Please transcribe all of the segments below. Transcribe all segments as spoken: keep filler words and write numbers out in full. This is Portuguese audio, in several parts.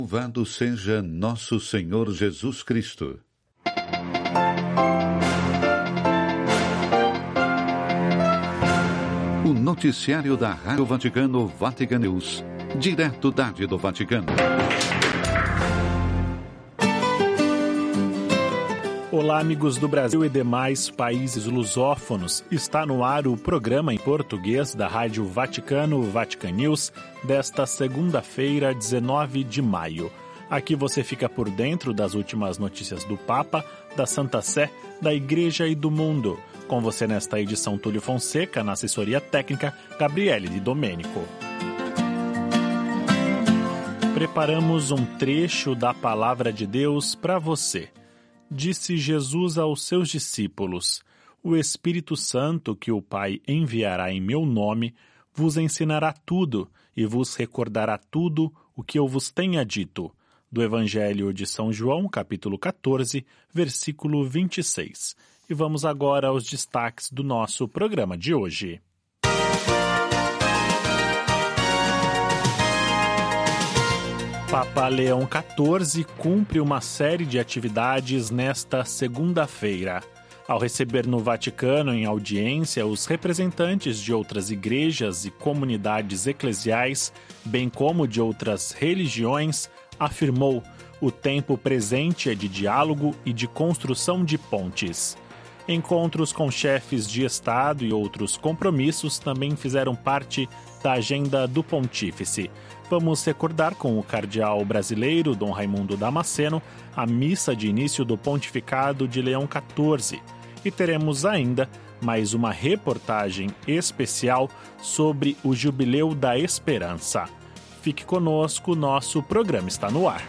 Louvado seja nosso Senhor Jesus Cristo. O noticiário da Rádio Vaticano, Vatican News, direto da do Vaticano. Olá, amigos do Brasil e demais países lusófonos. Está no ar o programa em português da Rádio Vaticano, Vatican News, desta segunda-feira, dezenove de maio. Aqui você fica por dentro das últimas notícias do Papa, da Santa Sé, da Igreja e do mundo. Com você nesta edição, Túlio Fonseca, na assessoria técnica, Gabriele de Domênico. Preparamos um trecho da Palavra de Deus para você. Disse Jesus aos seus discípulos: O Espírito Santo que o Pai enviará em meu nome vos ensinará tudo e vos recordará tudo o que eu vos tenha dito. Do Evangelho de São João, capítulo quatorze, versículo vinte e seis. E vamos agora aos destaques do nosso programa de hoje. Papa Leão quatorze cumpre uma série de atividades nesta segunda-feira. Ao receber no Vaticano em audiência os representantes de outras igrejas e comunidades eclesiais, bem como de outras religiões, afirmou: o tempo presente é de diálogo e de construção de pontes. Encontros com chefes de Estado e outros compromissos também fizeram parte da agenda do Pontífice. Vamos recordar com o cardeal brasileiro Dom Raimundo Damasceno a missa de início do pontificado de Leão quatorze. E teremos ainda mais uma reportagem especial sobre o Jubileu da Esperança. Fique conosco, nosso programa está no ar.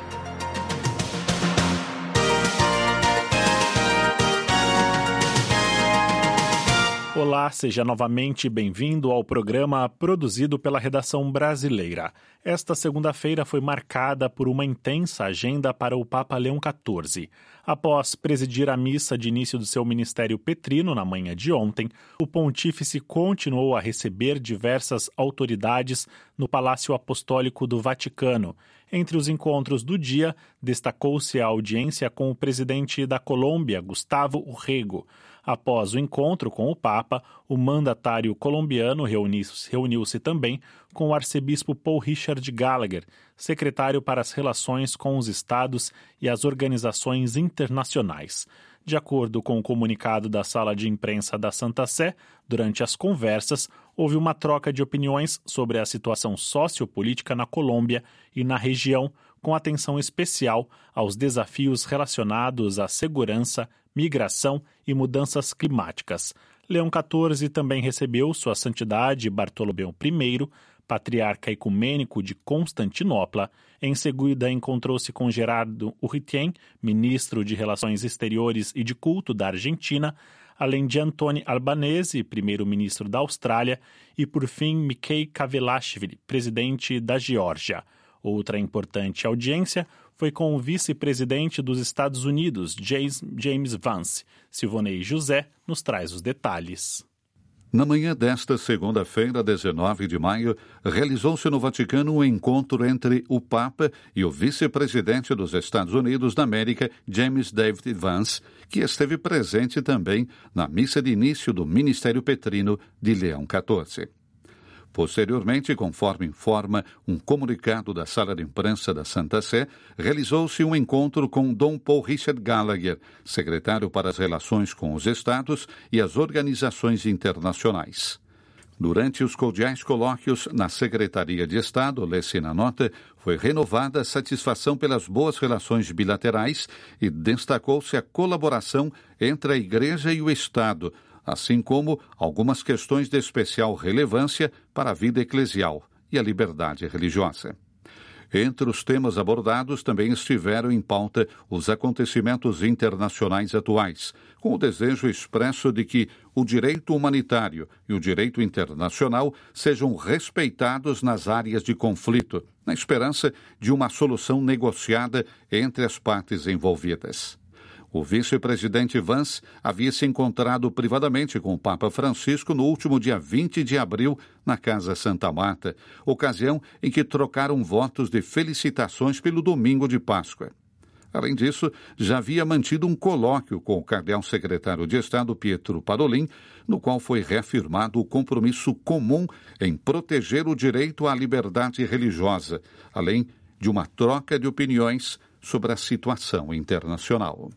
Olá, seja novamente bem-vindo ao programa produzido pela redação brasileira. Esta segunda-feira foi marcada por uma intensa agenda para o Papa Leão quatorze. Após presidir a missa de início do seu ministério petrino na manhã de ontem, o pontífice continuou a receber diversas autoridades no Palácio Apostólico do Vaticano. Entre os encontros do dia, destacou-se a audiência com o presidente da Colômbia, Gustavo Urrego. Após o encontro com o Papa, o mandatário colombiano reuniu-se, reuniu-se também com o arcebispo Paul Richard Gallagher, secretário para as relações com os estados e as organizações internacionais. De acordo com o comunicado da sala de imprensa da Santa Sé, durante as conversas, houve uma troca de opiniões sobre a situação sociopolítica na Colômbia e na região, com atenção especial aos desafios relacionados à segurança, migração e mudanças climáticas. Leão quatorze também recebeu Sua Santidade Bartolomeu I, patriarca ecumênico de Constantinopla. Em seguida, encontrou-se com Gerardo Urritien, ministro de Relações Exteriores e de Culto da Argentina, além de Antoni Albanese, primeiro-ministro da Austrália, e, por fim, Mikhail Kavelashvili, presidente da Geórgia. Outra importante audiência foi com o vice-presidente dos Estados Unidos, James Vance. Silvonei José nos traz os detalhes. Na manhã desta segunda-feira, dezenove de maio, realizou-se no Vaticano um encontro entre o Papa e o vice-presidente dos Estados Unidos da América, James David Vance, que esteve presente também na missa de início do Ministério Petrino de Leão quatorze. Posteriormente, conforme informa um comunicado da Sala de Imprensa da Santa Sé, realizou-se um encontro com Dom Paul Richard Gallagher, secretário para as relações com os Estados e as organizações internacionais. Durante os cordiais colóquios na Secretaria de Estado, lê-se na nota, foi renovada a satisfação pelas boas relações bilaterais e destacou-se a colaboração entre a Igreja e o Estado, assim como algumas questões de especial relevância para a vida eclesial e a liberdade religiosa. Entre os temas abordados também estiveram em pauta os acontecimentos internacionais atuais, com o desejo expresso de que o direito humanitário e o direito internacional sejam respeitados nas áreas de conflito, na esperança de uma solução negociada entre as partes envolvidas. O vice-presidente Vance havia se encontrado privadamente com o Papa Francisco no último dia vinte de abril na Casa Santa Marta, ocasião em que trocaram votos de felicitações pelo domingo de Páscoa. Além disso, já havia mantido um colóquio com o cardeal secretário de Estado Pietro Parolin, no qual foi reafirmado o compromisso comum em proteger o direito à liberdade religiosa, além de uma troca de opiniões sobre a situação internacional.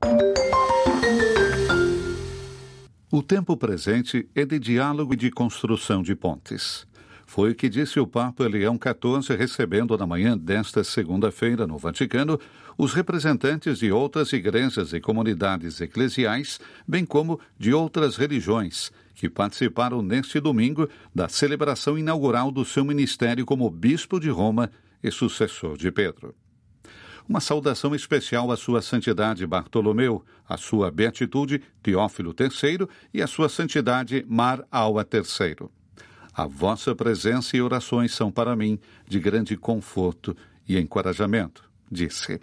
O tempo presente é de diálogo e de construção de pontes. Foi o que disse o Papa Leão quatorze, recebendo na manhã desta segunda-feira no Vaticano os representantes de outras igrejas e comunidades eclesiais, bem como de outras religiões, que participaram neste domingo da celebração inaugural do seu ministério como Bispo de Roma e sucessor de Pedro. Uma saudação especial à sua Santidade Bartolomeu, à sua Beatitude Teófilo terceiro e à sua Santidade Mar Aua terceiro. A vossa presença e orações são para mim de grande conforto e encorajamento, disse.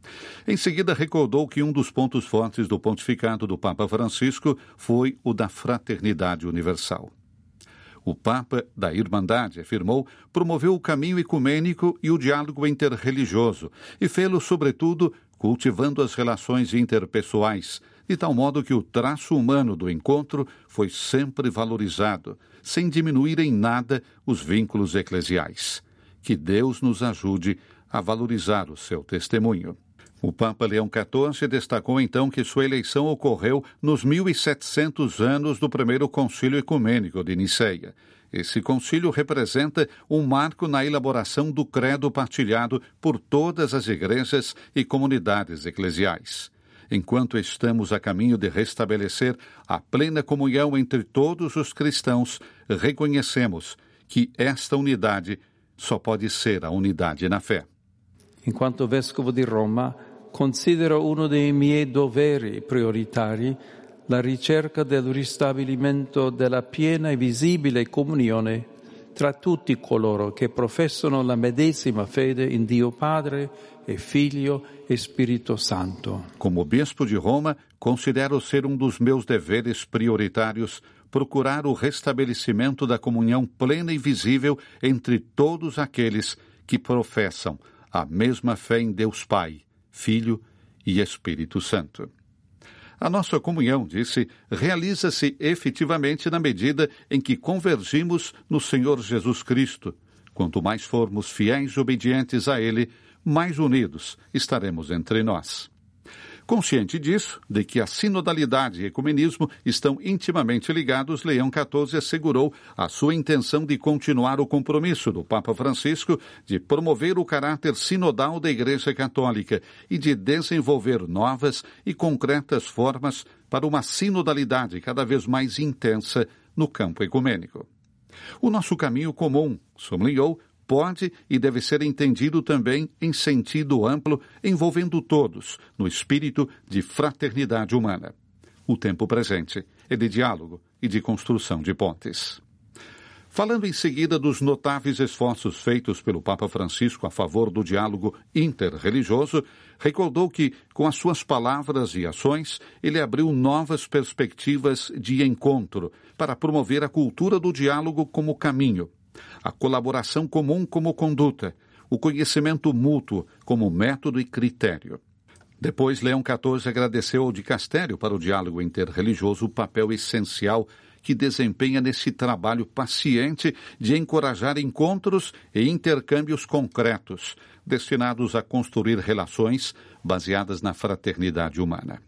Em seguida, recordou que um dos pontos fortes do pontificado do Papa Francisco foi o da fraternidade universal. O Papa da Irmandade, afirmou, promoveu o caminho ecumênico e o diálogo interreligioso e fê-lo, sobretudo, cultivando as relações interpessoais, de tal modo que o traço humano do encontro foi sempre valorizado, sem diminuir em nada os vínculos eclesiais. Que Deus nos ajude a valorizar o seu testemunho. O Papa Leão quatorze destacou então que sua eleição ocorreu nos mil e setecentos anos do primeiro Concílio Ecumênico de Niceia. Esse concílio representa um marco na elaboração do credo partilhado por todas as igrejas e comunidades eclesiais. Enquanto estamos a caminho de restabelecer a plena comunhão entre todos os cristãos, reconhecemos que esta unidade só pode ser a unidade na fé. Enquanto vescovo di Roma, considero uno dei miei doveri prioritari la ricerca del ristabilimento della piena e visibile comunione tra tutti coloro che professano la medesima fede in Dio Padre e Figlio e Spirito Santo. Como bispo de Roma, considero ser um dos meus deveres prioritários procurar o restabelecimento da comunhão plena e visível entre todos aqueles que professam a mesma fé em Deus Pai, Filho e Espírito Santo. A nossa comunhão, disse, realiza-se efetivamente na medida em que convergimos no Senhor Jesus Cristo. Quanto mais formos fiéis e obedientes a Ele, mais unidos estaremos entre nós. Consciente disso, de que a sinodalidade e ecumenismo estão intimamente ligados, Leão quatorze assegurou a sua intenção de continuar o compromisso do Papa Francisco de promover o caráter sinodal da Igreja Católica e de desenvolver novas e concretas formas para uma sinodalidade cada vez mais intensa no campo ecumênico. O nosso caminho comum, sublinhou, pode e deve ser entendido também em sentido amplo, envolvendo todos, no espírito de fraternidade humana. O tempo presente é de diálogo e de construção de pontes. Falando em seguida dos notáveis esforços feitos pelo Papa Francisco a favor do diálogo interreligioso, recordou que, com as suas palavras e ações, ele abriu novas perspectivas de encontro para promover a cultura do diálogo como caminho, a colaboração comum como conduta, o conhecimento mútuo como método e critério. Depois, Leão quatorze agradeceu ao dicastério para o diálogo interreligioso o papel essencial que desempenha nesse trabalho paciente de encorajar encontros e intercâmbios concretos, destinados a construir relações baseadas na fraternidade humana.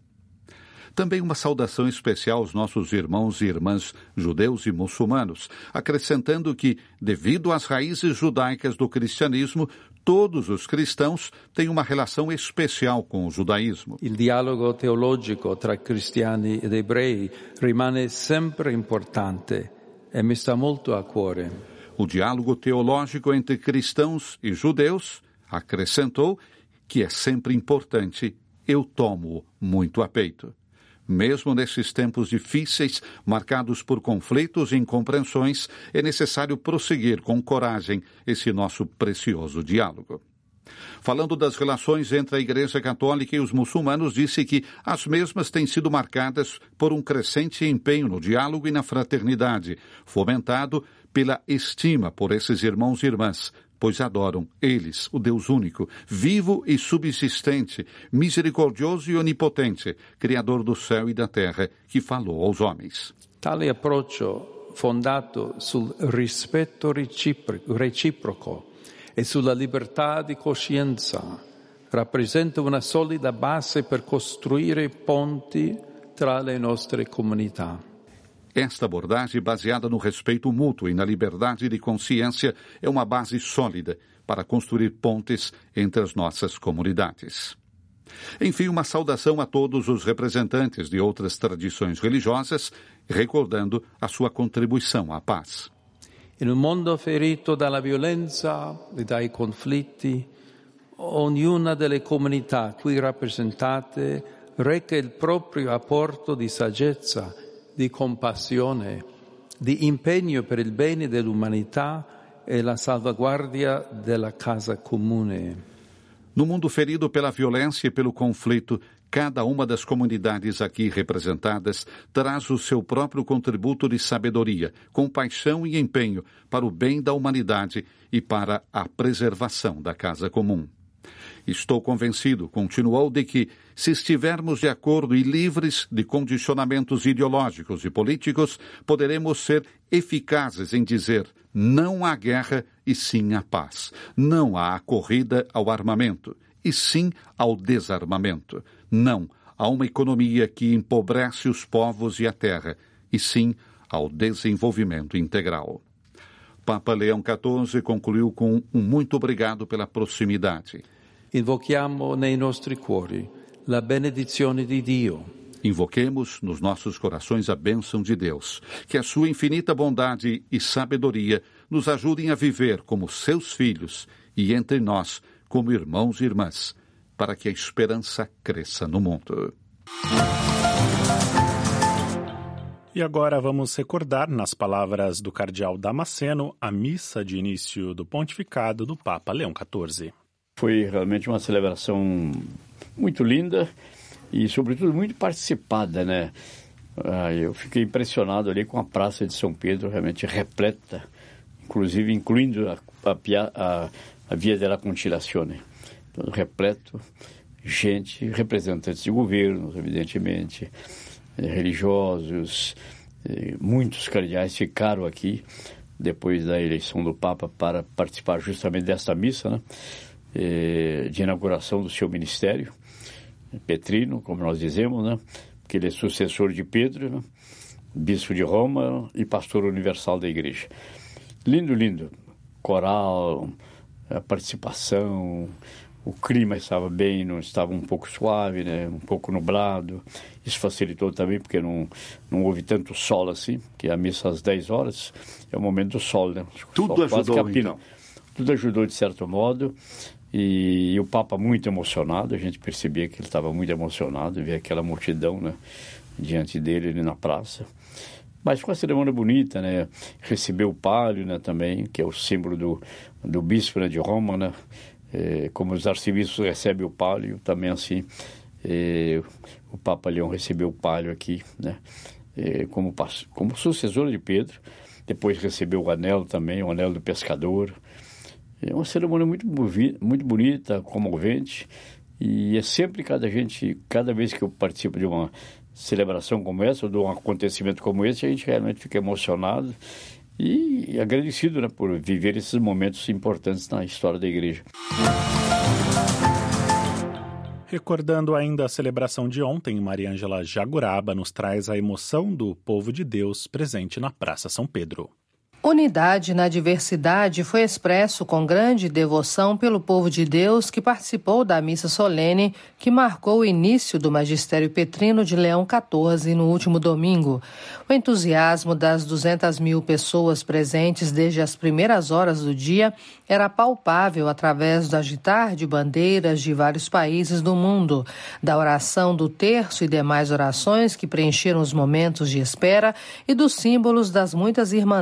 Também uma saudação especial aos nossos irmãos e irmãs judeus e muçulmanos, acrescentando que, devido às raízes judaicas do cristianismo, todos os cristãos têm uma relação especial com o judaísmo. Il dialogo teologico tra cristiani ed ebrei rimane sempre importante e mi sta molto a cuore. O diálogo teológico entre cristãos e judeus, acrescentou, que é sempre importante, eu tomo muito a peito. Mesmo nesses tempos difíceis, marcados por conflitos e incompreensões, é necessário prosseguir com coragem esse nosso precioso diálogo. Falando das relações entre a Igreja Católica e os muçulmanos, disse que as mesmas têm sido marcadas por um crescente empenho no diálogo e na fraternidade, fomentado pela estima por esses irmãos e irmãs, pois adoram eles, o Deus único, vivo e subsistente, misericordioso e onipotente, Criador do céu e da terra, que falou aos homens. Tale approccio, fondato sul rispetto reciproco e sulla libertà di coscienza, rappresenta una solida base per costruire ponti tra le nostre comunità. Esta abordagem, baseada no respeito mútuo e na liberdade de consciência, é uma base sólida para construir pontes entre as nossas comunidades. Enfim, uma saudação a todos os representantes de outras tradições religiosas, recordando a sua contribuição à paz. In un mondo ferito dalla violenza e dai conflitti, ognuna delle comunità qui rappresentate reca il proprio apporto di saggezza, di compassione, di impegno per il bene dell'umanità e la salvaguardia della casa comune. No mundo ferido pela violência e pelo conflito, cada uma das comunidades aqui representadas traz o seu próprio contributo de sabedoria, compaixão e empenho para o bem da humanidade e para a preservação da casa comum. Estou convencido, continuou, de que, se estivermos de acordo e livres de condicionamentos ideológicos e políticos, poderemos ser eficazes em dizer não à guerra e sim à paz, não à corrida ao armamento e sim ao desarmamento, não a uma economia que empobrece os povos e a terra e sim ao desenvolvimento integral. Papa Leão quatorze concluiu com um muito obrigado pela proximidade. Invochiamo nei nostri cuori la benedizione di Dio. Invoquemos nos nossos corações a bênção de Deus, que a sua infinita bondade e sabedoria nos ajudem a viver como seus filhos e entre nós como irmãos e irmãs, para que a esperança cresça no mundo. E agora vamos recordar, nas palavras do cardeal Damasceno, a missa de início do pontificado do Papa Leão quatorze. Foi realmente uma celebração muito linda e, sobretudo, muito participada, né? Ah, eu fiquei impressionado ali com a Praça de São Pedro, realmente repleta, inclusive incluindo a, a, a, a Via della Conciliazione. Todo repleto, gente, representantes de governos, evidentemente, religiosos, muitos cardeais ficaram aqui depois da eleição do Papa para participar justamente desta missa, né? De inauguração do seu ministério, Petrino, como nós dizemos, né? Porque ele é sucessor de Pedro, né? Bispo de Roma e pastor universal da igreja. Lindo, lindo. Coral, a participação, o clima estava bem, não estava um pouco suave, né? Um pouco nublado. Isso facilitou também, porque não, não houve tanto sol assim, porque a missa às dez horas é o momento do sol, né? Tudo sol ajudou, então. Tudo ajudou de certo modo. E, e o Papa muito emocionado, a gente percebia que ele estava muito emocionado, ver aquela multidão, né, diante dele ali na praça. Mas foi uma cerimônia bonita, né? Recebeu o palio, né, também, que é o símbolo do, do bispo, né, de Roma, né? É, como os arcebispos recebem o palio, também assim, é, o Papa Leão recebeu o palio aqui, né? É, como, como sucessor de Pedro. Depois recebeu o anel também, o anel do pescador. É uma cerimônia muito, muito bonita, comovente, e é sempre cada gente, cada vez que eu participo de uma celebração como essa, ou de um acontecimento como esse, a gente realmente fica emocionado e agradecido, né, por viver esses momentos importantes na história da igreja. Recordando ainda a celebração de ontem, Maria Ângela Jaguraba nos traz a emoção do povo de Deus presente na Praça São Pedro. Unidade na diversidade foi expresso com grande devoção pelo povo de Deus que participou da missa solene que marcou o início do magistério petrino de Leão quatorze no último domingo. O entusiasmo das duzentas mil pessoas presentes desde as primeiras horas do dia era palpável através do agitar de bandeiras de vários países do mundo, da oração do terço e demais orações que preencheram os momentos de espera e dos símbolos das muitas irmandades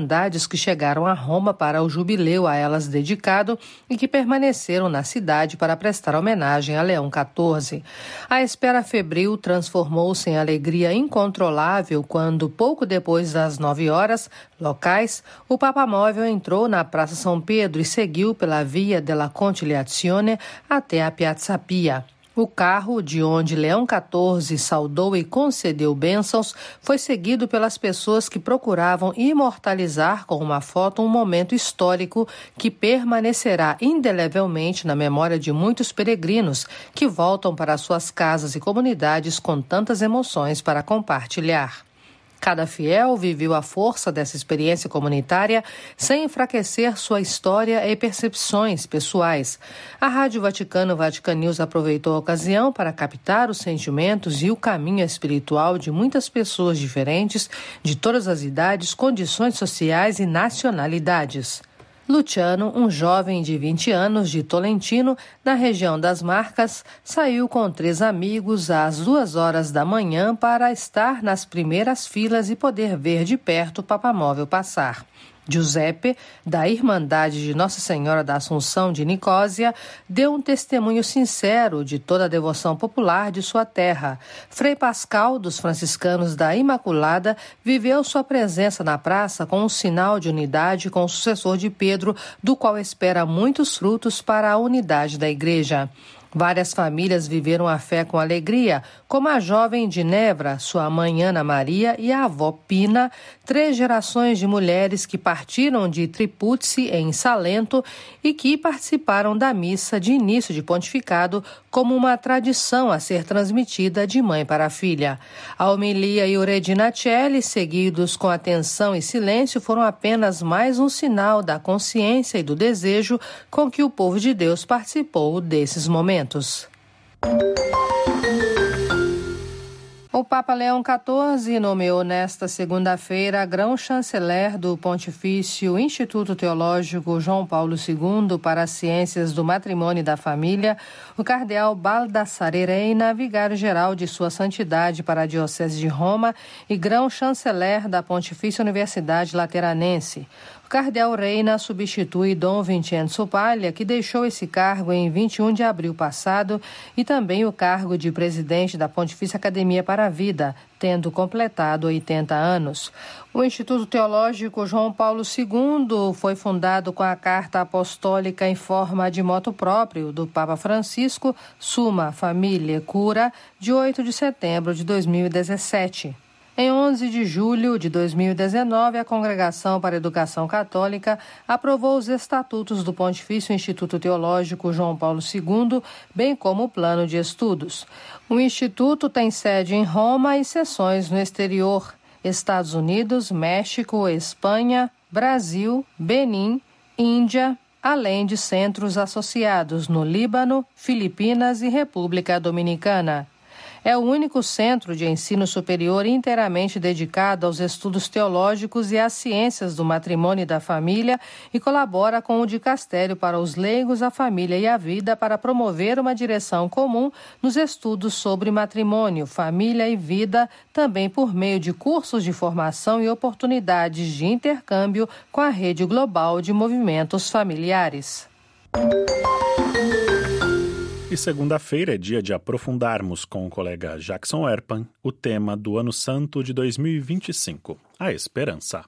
que chegaram a Roma para o jubileu a elas dedicado e que permaneceram na cidade para prestar homenagem a Leão quatorze. A espera febril transformou-se em alegria incontrolável quando, pouco depois das nove horas, locais, o Papa Móvel entrou na Praça São Pedro e seguiu pela Via della Conciliazione até a Piazza Pia. O carro, de onde Leão quatorze saudou e concedeu bênçãos, foi seguido pelas pessoas que procuravam imortalizar com uma foto um momento histórico que permanecerá indelevelmente na memória de muitos peregrinos que voltam para suas casas e comunidades com tantas emoções para compartilhar. Cada fiel viveu a força dessa experiência comunitária sem enfraquecer sua história e percepções pessoais. A Rádio Vaticano Vatican News aproveitou a ocasião para captar os sentimentos e o caminho espiritual de muitas pessoas diferentes, de todas as idades, condições sociais e nacionalidades. Luciano, um jovem de vinte anos de Tolentino, na região das Marcas, saiu com três amigos às duas horas da manhã para estar nas primeiras filas e poder ver de perto o Papa Móvel passar. Giuseppe, da Irmandade de Nossa Senhora da Assunção de Nicósia, deu um testemunho sincero de toda a devoção popular de sua terra. Frei Pascal, dos franciscanos da Imaculada, viveu sua presença na praça com um sinal de unidade com o sucessor de Pedro, do qual espera muitos frutos para a unidade da Igreja. Várias famílias viveram a fé com alegria, como a jovem de Nevra, sua mãe Ana Maria e a avó Pina, três gerações de mulheres que partiram de Tripuzzi, em Salento, e que participaram da missa de início de pontificado como uma tradição a ser transmitida de mãe para filha. A homilia e o Regina Coeli, seguidos com atenção e silêncio, foram apenas mais um sinal da consciência e do desejo com que o povo de Deus participou desses momentos. O Papa Leão quatorze nomeou nesta segunda-feira grão-chanceler do Pontifício Instituto Teológico João Paulo segundo para as Ciências do Matrimônio e da Família, o cardeal Baldassare Reina, vigário-geral de Sua Santidade para a Diocese de Roma e grão-chanceler da Pontifícia Universidade Lateranense. O cardeal Reina substitui Dom Vincenzo Paglia, que deixou esse cargo em vinte e um de abril passado, e também o cargo de presidente da Pontifícia Academia para a Vida, tendo completado oitenta anos. O Instituto Teológico João Paulo segundo foi fundado com a Carta Apostólica em forma de moto próprio do Papa Francisco, Summa Familiae Cura, de oito de setembro de dois mil e dezessete. Em onze de julho de dois mil e dezenove, a Congregação para a Educação Católica aprovou os estatutos do Pontifício Instituto Teológico João Paulo segundo, bem como o plano de estudos. O Instituto tem sede em Roma e seções no exterior: Estados Unidos, México, Espanha, Brasil, Benim, Índia, além de centros associados no Líbano, Filipinas e República Dominicana. É o único centro de ensino superior inteiramente dedicado aos estudos teológicos e às ciências do matrimônio e da família e colabora com o dicastério para os leigos, a família e a vida para promover uma direção comum nos estudos sobre matrimônio, família e vida, também por meio de cursos de formação e oportunidades de intercâmbio com a rede global de movimentos familiares. E segunda-feira é dia de aprofundarmos com o colega Jackson Erpan o tema do Ano Santo de dois mil e vinte e cinco, a esperança.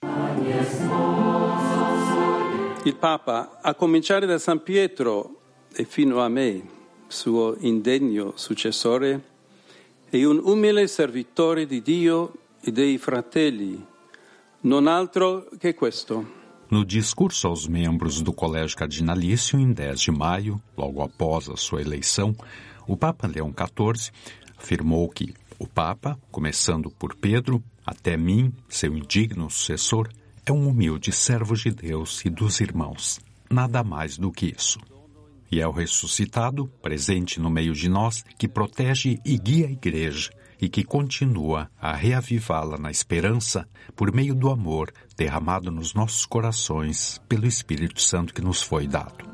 Il Papa, a cominciare da San Pietro e fino a me, suo indegno successore, è un umile servitore di Dio e dei fratelli, non altro che questo. No discurso aos membros do Colégio Cardinalício, em dez de maio, logo após a sua eleição, o Papa Leão quatorze afirmou que o Papa, começando por Pedro, até mim, seu indigno sucessor, é um humilde servo de Deus e dos irmãos, nada mais do que isso. E é o ressuscitado, presente no meio de nós, que protege e guia a Igreja, e que continua a reavivá-la na esperança por meio do amor derramado nos nossos corações pelo Espírito Santo que nos foi dado.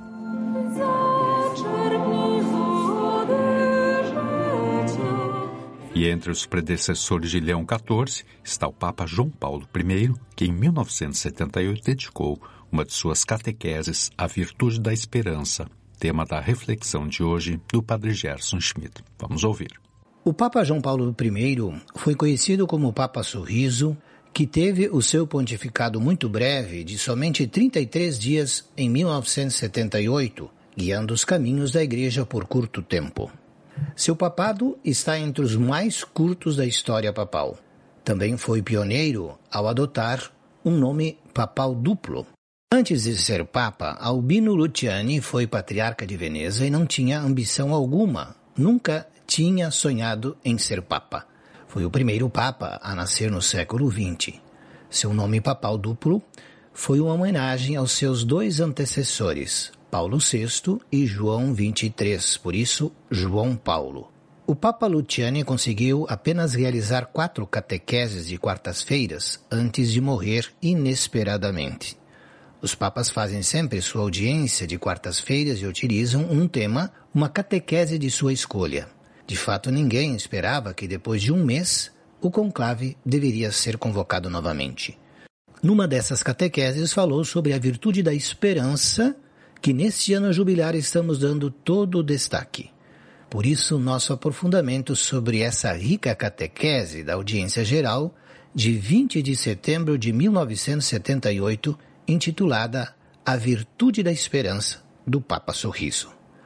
E entre os predecessores de Leão quatorze está o Papa João Paulo I, que em mil novecentos e setenta e oito dedicou uma de suas catequeses à virtude da esperança, tema da reflexão de hoje do Padre Gerson Schmidt. Vamos ouvir. O Papa João Paulo I foi conhecido como Papa Sorriso, que teve o seu pontificado muito breve de somente trinta e três dias em mil novecentos e setenta e oito, guiando os caminhos da Igreja por curto tempo. Seu papado está entre os mais curtos da história papal. Também foi pioneiro ao adotar um nome papal duplo. Antes de ser papa, Albino Luciani foi patriarca de Veneza e não tinha ambição alguma, nunca tinha sonhado em ser papa. Foi o primeiro papa a nascer no século vinte. Seu nome papal duplo foi uma homenagem aos seus dois antecessores, Paulo sexto e João vinte e três, por isso João Paulo. O Papa Luciani conseguiu apenas realizar quatro catequeses de quartas-feiras antes de morrer inesperadamente. Os papas fazem sempre sua audiência de quartas-feiras e utilizam um tema, uma catequese de sua escolha. De fato, ninguém esperava que depois de um mês o conclave deveria ser convocado novamente. Numa dessas catequeses falou sobre a virtude da esperança, que neste ano jubilar estamos dando todo o destaque. Por isso, nosso aprofundamento sobre essa rica catequese da audiência geral de vinte de setembro de mil novecentos e setenta e oito, intitulada A Virtude da Esperança, do Papa Sorriso.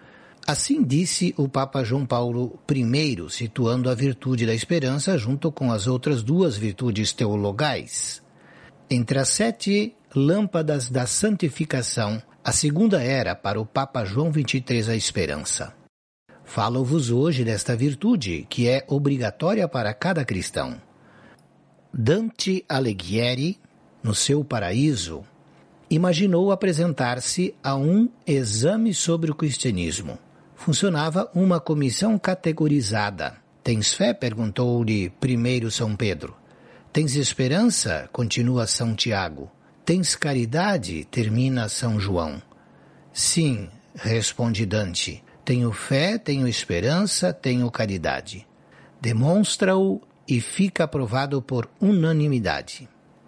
Assim disse o Papa João Paulo I, situando a virtude da esperança junto com as outras duas virtudes teologais. Entre as sete lâmpadas da santificação, a segunda era para o Papa João vinte e três a esperança. Falo-vos hoje desta virtude, que é obrigatória para cada cristão. Dante Alighieri, no seu Paraíso, imaginou apresentar-se a um exame sobre o cristianismo. Funcionava uma comissão categorizada. Tens fé? Perguntou-lhe primeiro São Pedro. Tens esperança? Continua São Tiago. Tens caridade? Termina São João. Sim, responde Dante. Tenho fé, tenho esperança, tenho caridade. Demonstra-o e fica aprovado por unanimidade.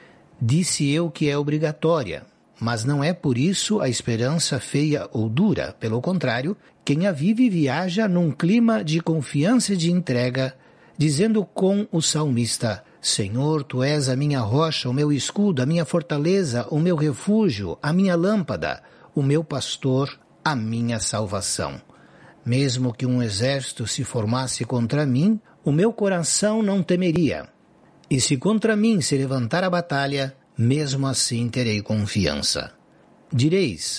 Disse eu que é obrigatória, mas não é por isso a esperança feia ou dura. Pelo contrário, quem a vive viaja num clima de confiança e de entrega, dizendo com o salmista: Senhor, Tu és a minha rocha, o meu escudo, a minha fortaleza, o meu refúgio, a minha lâmpada, o meu pastor, a minha salvação. Mesmo que um exército se formasse contra mim, o meu coração não temeria. E se contra mim se levantar a batalha, mesmo assim terei confiança. Direis,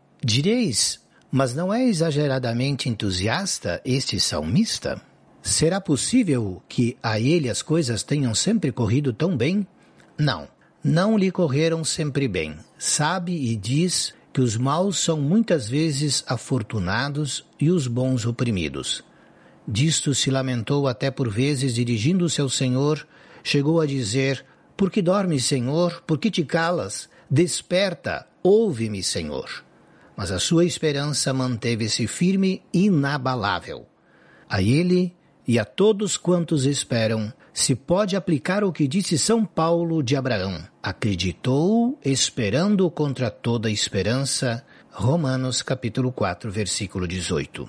direis, mas não é exageradamente entusiasta este salmista? Será possível que a ele as coisas tenham sempre corrido tão bem? Não, não lhe correram sempre bem. Sabe e diz que os maus são muitas vezes afortunados e os bons oprimidos. Disto se lamentou até por vezes, dirigindo-se ao Senhor, chegou a dizer: Por que dormes, Senhor? Por que te calas? Desperta, ouve-me, Senhor. Mas a sua esperança manteve-se firme e inabalável. A ele e a todos quantos esperam, se pode aplicar o que disse São Paulo de Abraão: acreditou, esperando contra toda esperança. Romanos capítulo quatro, versículo dezoito.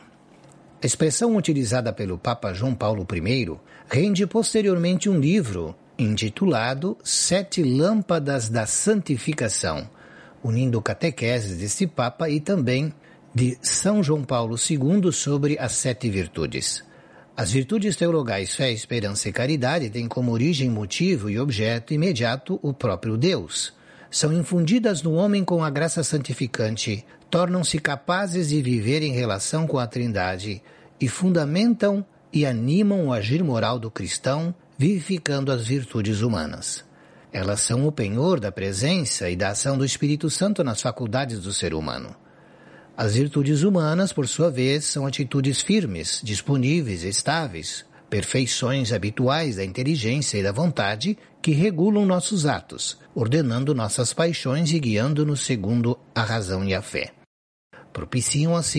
A expressão utilizada pelo Papa João Paulo I rende posteriormente um livro intitulado Sete Lâmpadas da Santificação, unindo catequeses deste Papa e também de São João Paulo segundo sobre as sete virtudes. As virtudes teologais fé, esperança e caridade têm como origem, motivo e objeto imediato o próprio Deus. São infundidas no homem com a graça santificante, tornam-se capazes de viver em relação com a Trindade e fundamentam e animam o agir moral do cristão, vivificando as virtudes humanas. Elas são o penhor da presença e da ação do Espírito Santo nas faculdades do ser humano. As virtudes humanas, por sua vez, são atitudes firmes, disponíveis, estáveis, perfeições habituais da inteligência e da vontade que regulam nossos atos, ordenando nossas paixões e guiando-nos segundo a razão e a fé. Propiciam, assim,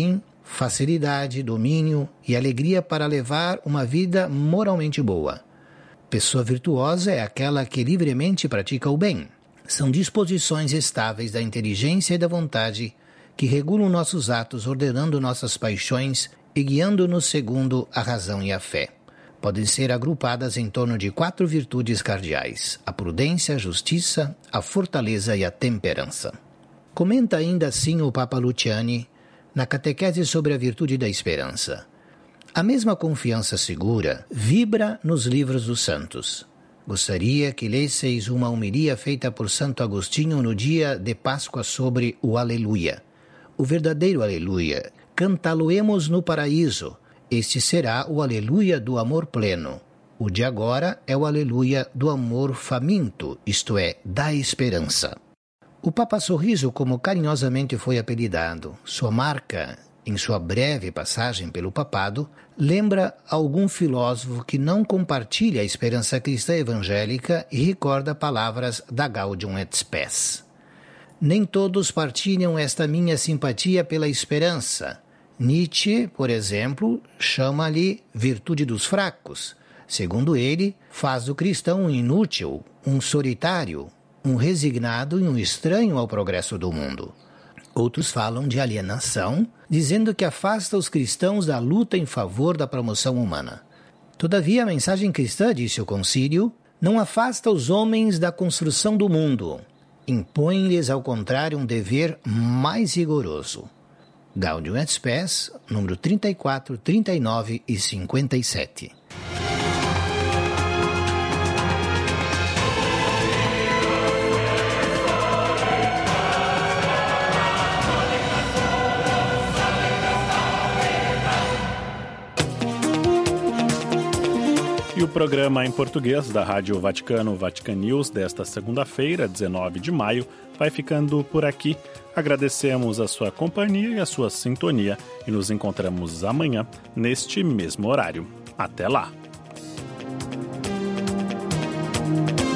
facilidade, domínio e alegria para levar uma vida moralmente boa. Pessoa virtuosa é aquela que livremente pratica o bem. São disposições estáveis da inteligência e da vontade que regulam nossos atos, ordenando nossas paixões e guiando-nos segundo a razão e a fé. Podem ser agrupadas em torno de quatro virtudes cardeais: a prudência, a justiça, a fortaleza e a temperança. Comenta ainda assim o Papa Luciani na catequese sobre a virtude da esperança. A mesma confiança segura vibra nos livros dos santos. Gostaria que lesseis uma homilia feita por Santo Agostinho no dia de Páscoa sobre o Aleluia. O verdadeiro Aleluia, cantá-lo-emos no paraíso. Este será o Aleluia do amor pleno. O de agora é o Aleluia do amor faminto, isto é, da esperança. O Papa Sorriso, como carinhosamente foi apelidado, sua marca, em sua breve passagem pelo papado, lembra algum filósofo que não compartilha a esperança cristã evangélica e recorda palavras da Gaudium et Spes. Nem todos partilham esta minha simpatia pela esperança. Nietzsche, por exemplo, chama-lhe virtude dos fracos. Segundo ele, faz do cristão um inútil, um solitário, um resignado e um estranho ao progresso do mundo. Outros falam de alienação, dizendo que afasta os cristãos da luta em favor da promoção humana. Todavia, a mensagem cristã, disse o concílio, não afasta os homens da construção do mundo. Impõe-lhes, ao contrário, um dever mais rigoroso. Gaudium et Spes, número trinta e quatro, trinta e nove e cinquenta e sete. E o programa em português da Rádio Vaticano, Vatican News, desta segunda-feira, dezenove de maio, vai ficando por aqui. Agradecemos a sua companhia e a sua sintonia e nos encontramos amanhã, neste mesmo horário. Até lá!